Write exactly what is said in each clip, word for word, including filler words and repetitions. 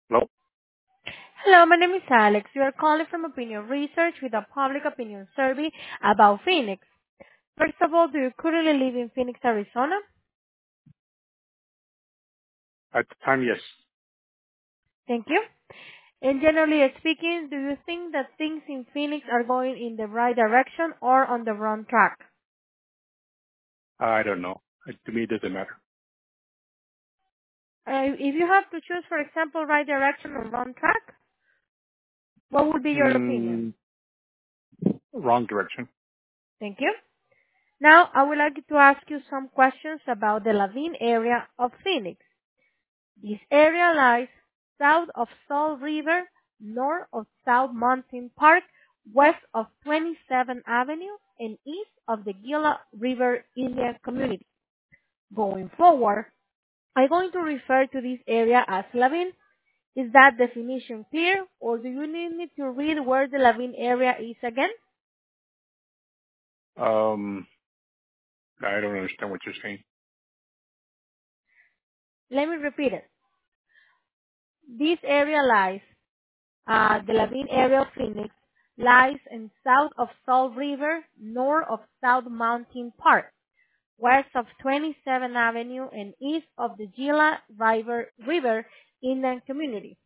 Hello? Hello, my name is Alex. You are calling from Opinion Research with a public opinion survey about Phoenix. First of all, do you currently live in Phoenix, Arizona? At the time, yes. Thank you. And generally speaking, do you think that things in Phoenix are going in the right direction or on the wrong track? I don't know. It, to me, it doesn't matter. Uh, if you have to choose, for example, right direction or wrong track, what would be your opinion? Mm, wrong direction. Thank you. Now, I would like to ask you some questions about the Lavin area of Phoenix. This area lies south of Salt River, north of South Mountain Park, west of twenty-seventh Avenue, and east of the Gila River Indian Community. Going forward, I'm going to refer to this area as Lavin. Is that definition clear, or do you need me to read where the Lavin area is again? Um, I don't understand what you're saying. Let me repeat it. This area lies, uh, the Lavin area of Phoenix, lies in south of Salt River, north of South Mountain Park, west of twenty-seventh Avenue, and east of the Gila River, River Indian Community.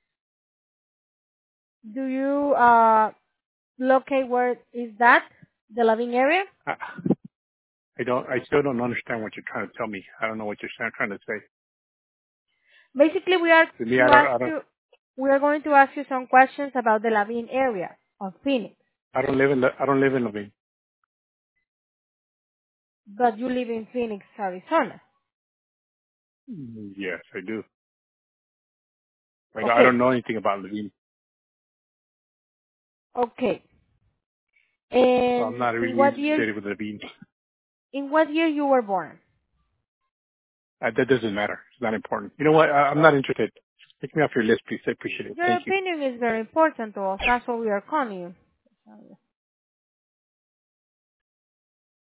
Do you uh, locate where is that, the Lavin area? I, I don't, I still don't understand what you're trying to tell me. I don't know what you're saying, trying to say. Basically, we are To me, to I don't, ask I don't, you, we are going to ask you some questions about the Lavin area of Phoenix, I don't live in the, I don't live in Levine. but you live in Phoenix, Arizona. Mm, Yes, I do. I, don't- I Okay, don't know anything about Levine. okay. I'm And not in really what year, associated with Levine. in what year you were born? Uh, that doesn't matter. It's not important. You know what? I, I'm not interested. Take me off your list, please. I appreciate it. Your Thank you. opinion is very important to us. That's why we are calling you.